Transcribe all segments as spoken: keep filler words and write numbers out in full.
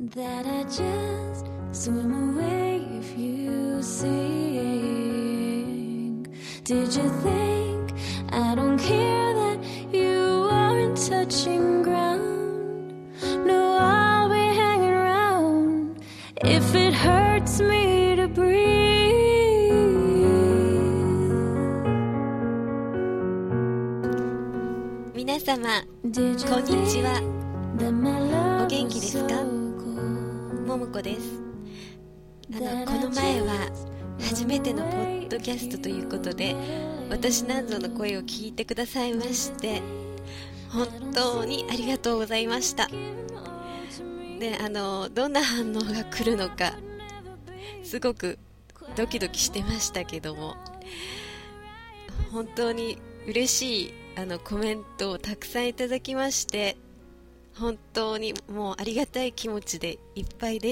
that I just swim away if you sing. Did you think I don't care that you aren't touching ground? No, I'll be hanging around if it hurts me to breathe. 皆様、こんにちは。お元気ですか？ももこです。あのこの前は初めてのポッドキャストということで、私なんぞの声を聞いてくださいまして本当にありがとうございました。で、あのどんな反応が来るのかすごくドキドキしてましたけども、本当に嬉しいあのコメントをたくさんいただきまして、本当にもうありがたい気持ちでいっぱいです。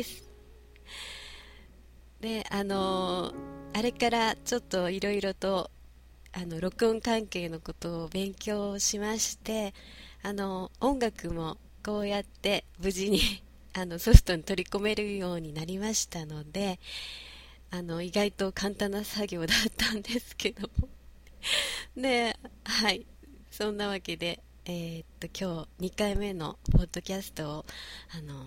で、あのあれからちょっといろいろとあの録音関係のことを勉強しまして、あの音楽もこうやって無事にあのソフトに取り込めるようになりましたので、あの意外と簡単な作業だったんですけどもで、はい、そんなわけで、えー、っと今日にかいめのポッドキャストをあの、はい、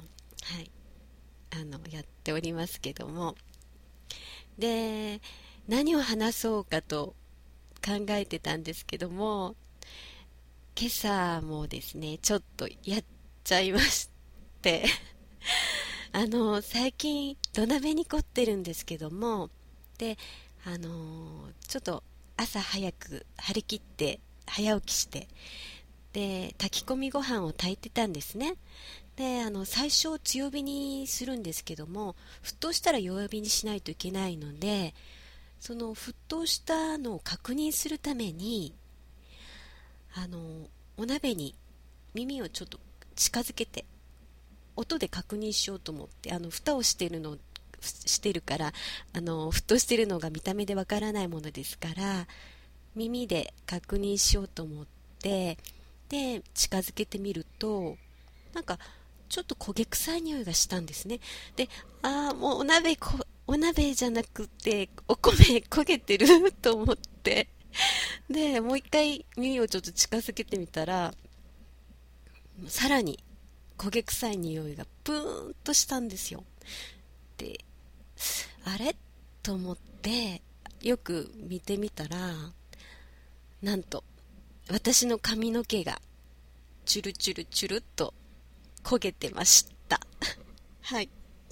あのやっておりますけども、で、何を話そうかと考えてたんですけども、今朝もですねちょっとやっちゃいましてあの最近土鍋に凝ってるんですけども、で、あのちょっと朝早く張り切って早起きして、で炊き込みご飯を炊いてたんですね。で、あの最初強火にするんですけども、沸騰したら弱火にしないといけないので、その沸騰したのを確認するためにあのお鍋に耳をちょっと近づけて音で確認しようと思って、あの蓋をしてるのしてるからあの沸騰してるのが見た目でわからないものですから、耳で確認しようと思って、で近づけてみるとなんかちょっと焦げ臭い匂いがしたんですね。で、ああもうお鍋こお鍋じゃなくてお米焦げてると思って、でもう一回耳をちょっと近づけてみたら、さらに焦げ臭い匂いがプーンとしたんですよ。で、あれと思ってよく見てみたら、なんと私の髪の毛がチュルチュルチュルっと焦げてましたはい。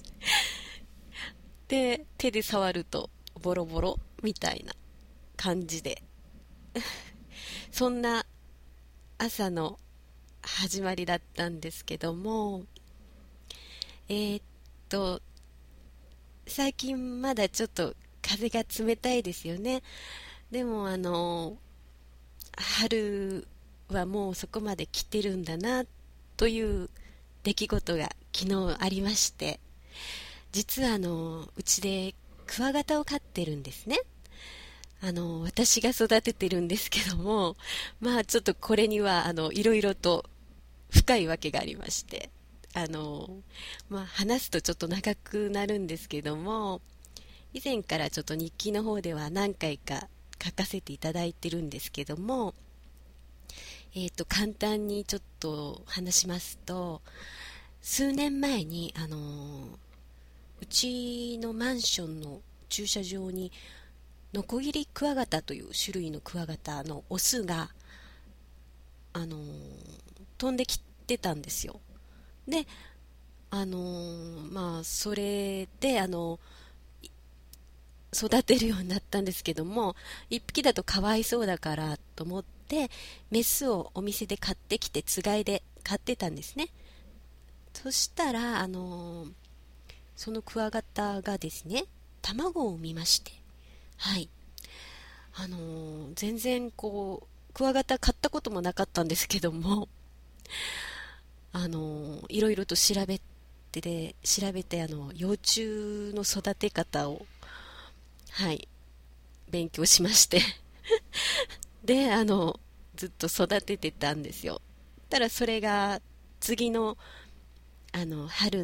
で、手で触るとボロボロみたいな感じでそんな朝の始まりだったんですけども、えー、っと最近まだちょっと風が冷たいですよね。でもあの春はもうそこまで来てるんだなという出来事が昨日ありまして、実はあのうちでクワガタを飼ってるんですね。あの私が育ててるんですけども、まあちょっとこれにはあのいろいろと深いわけがありまして、あの、まあ、話すとちょっと長くなるんですけども、以前からちょっと日記の方では何回か書かせていただいてるんですけども、えーと、簡単にちょっと話しますと、数年前にあのうちのマンションの駐車場にノコギリクワガタという種類のクワガタのオスがあの飛んできてたんですよ。で、あのまあそれであの育てるようになったんですけども、一匹だとかわいそうだからと思ってメスをお店で買ってきてつがいで買ってたんですね。そしたらあのそのクワガタがですね卵を産みまして、はい、あの全然こうクワガタ買ったこともなかったんですけども、あのいろいろと調べてで調べてあの幼虫の育て方を、はい、勉強しましてで、あのずっと育ててたんですよ。たらそれが次のあの春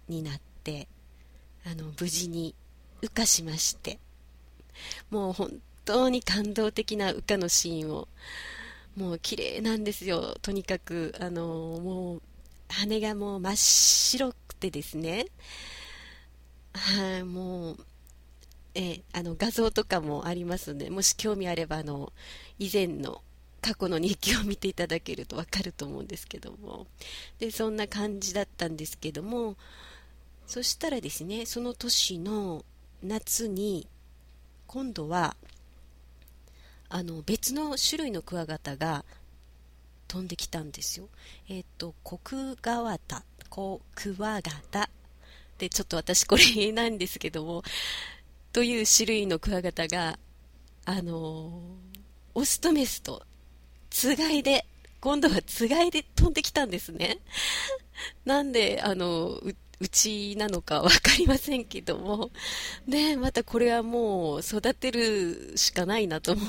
になって、あの無事に羽化しまして、もう本当に感動的な羽化のシーンを、もう綺麗なんですよ。とにかくあのもう羽がもう真っ白くてですね、はい、もう、えーあの画像とかもありますので、もし興味あればあの以前の過去の日記を見ていただけると分かると思うんですけども、でそんな感じだったんですけども、そしたらですね、その年の夏に今度はあの別の種類のクワガタが飛んできたんですよ。えっ、とコクガワタコクワガタで、ちょっと私これ言えないんですけども、という種類のクワガタがあのオスとメスとつがいで、今度はつがいで飛んできたんですね。なんであのう、うちなのか分かりませんけども、でまたこれはもう育てるしかないなと思って、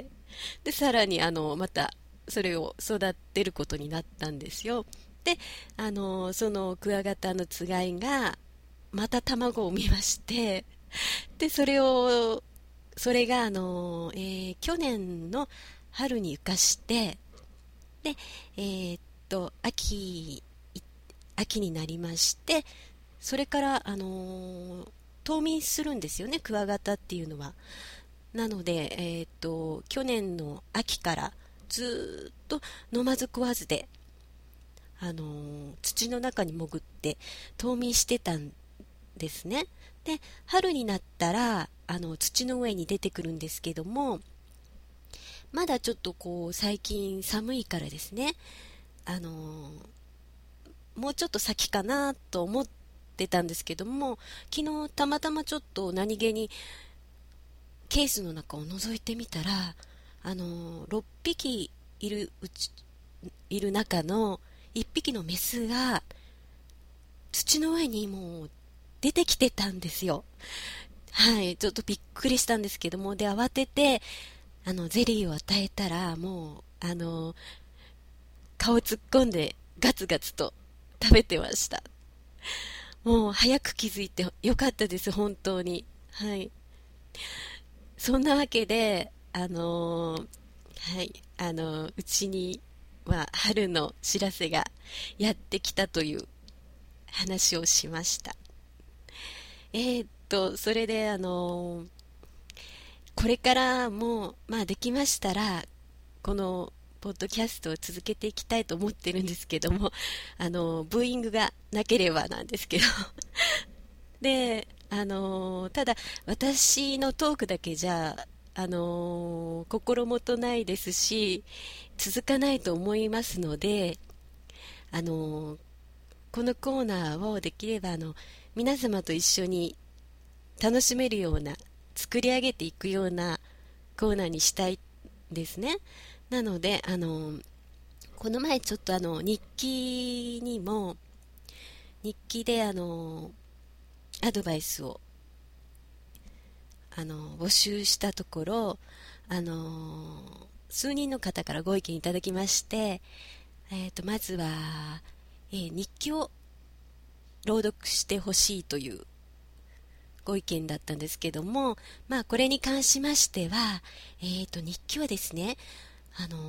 でさらにあのまたそれを育てることになったんですよ。であのそのクワガタのつがいがまた卵を産みまして、でそれをそれがあの、えー去年の春に羽化して、で、えーっと秋い秋になりまして、それからあのー冬眠するんですよね、クワガタっていうのは。なので、えーっと去年の秋からずーっと飲まず食わずで、あのー土の中に潜って冬眠してたんですね。で春になったらあの土の上に出てくるんですけども、まだちょっとこう最近寒いからですね、あのーもうちょっと先かなと思ってたんですけども、昨日たまたまちょっと何気にケースの中を覗いてみたら、あのーろっぴきいるうちいる中のいっぴきのメスが土の上にもう出てきてたんですよ。はい、ちょっとびっくりしたんですけども、で慌ててあのゼリーを与えたら、もうあの顔突っ込んでガツガツと食べてました。もう早く気づいてよかったです、本当に。はい、そんなわけで、あのーはい、あのーうちには春の知らせがやってきたという話をしました。えーっとそれであのーこれからも、まあ、できましたらこのポッドキャストを続けていきたいと思ってるんですけども、あのブーイングがなければなんですけどで、あのただ私のトークだけじゃ、あの心もとないですし続かないと思いますので、あのこのコーナーをできればあの皆様と一緒に楽しめるような、作り上げていくようなコーナーにしたいですね。なのであのこの前ちょっとあの日記にも日記であのアドバイスをあの募集したところ、あの数人の方からご意見いただきまして、えー、とまずは、えー日記を朗読してほしいというご意見だったんですけども、まあ、これに関しましては、えー、と日記はですね、あの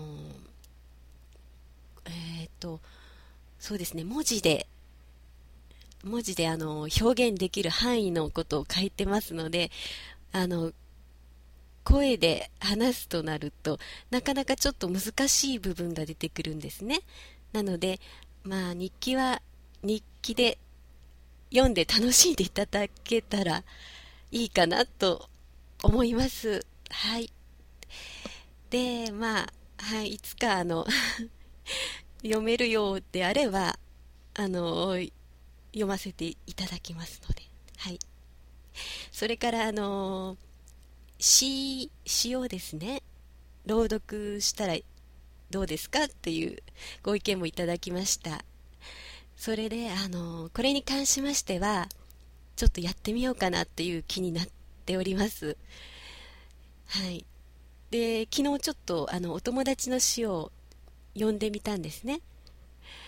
えー、とそうですね、文字で文字であの表現できる範囲のことを書いてますので、あの声で話すとなるとなかなかちょっと難しい部分が出てくるんですね。なので、まあ、日記は日記で読んで楽しんでいただけたらいいかなと思います。はい。で、まあ、はい、いつかあの読めるようであればあの読ませていただきますので、はい。それからあの詩詩をですね朗読したらどうですかっていうご意見もいただきました。それであのこれに関しましてはちょっとやってみようかなっていう気になっております。はい。で昨日ちょっとあのお友達の詩を読んでみたんですね。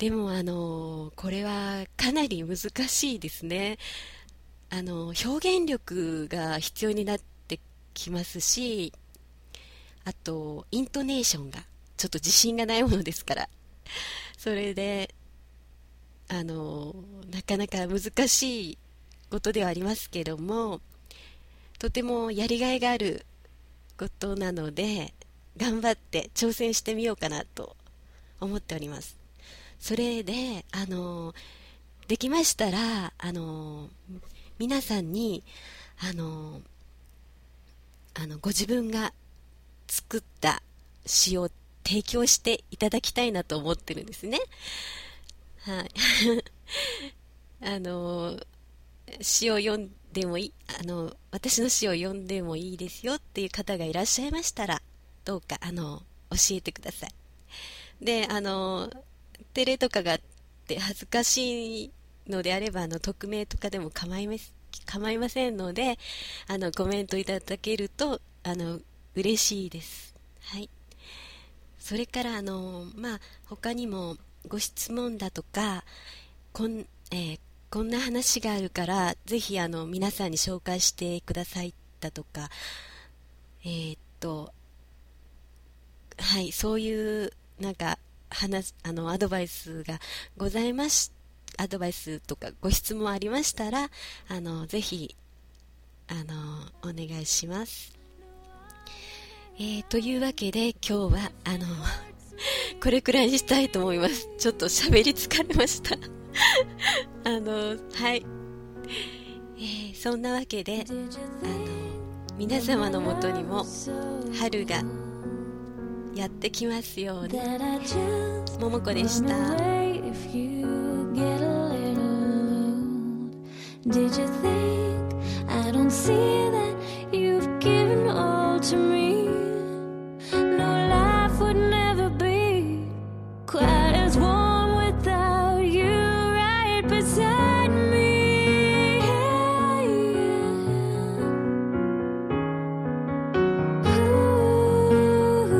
でもあのこれはかなり難しいですね。あの表現力が必要になってきますし、あとイントネーションがちょっと自信がないものですから、それであのなかなか難しいことではありますけども、とてもやりがいがあることなので、頑張って挑戦してみようかなと思っております。それであのできましたら、あの皆さんにあのあのご自分が作った詩を提供していただきたいなと思ってるんですね。はい。あの詩を読んでもいい、あの私の詩を読んでもいいですよっていう方がいらっしゃいましたら、どうかあの教えてください。で、あの照れとかがあって恥ずかしいのであれば、あの匿名とかでも構いま構いませんので、あのコメントいただけるとあの嬉しいです。はい。それからあの、まあ、他にもご質問だとか、こん、えー、こんな話があるからぜひあの皆さんに紹介してくださいだとか、えー、っとはい、そういうなんか話、あのアドバイスがございましアドバイスとかご質問ありましたら、あのぜひあのお願いします。えー、というわけで今日はあのこれくらいにしたいと思います。ちょっと喋り疲れましたあのはい、えー、そんなわけであの皆様のもとにも春がやってきますように。ももこでした。 Did you think I don't see that you've given all to me? No, life would never be quite as warm without you right beside me. Yeah, yeah. Ooh.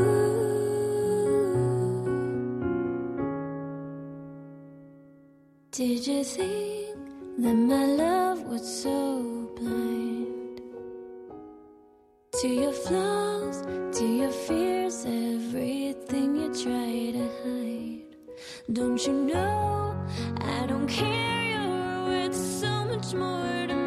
Did you think that my love was so blind to your flaws, to your fears, everything you try to hide? Don't you know I don't care, you're worth so much more to me.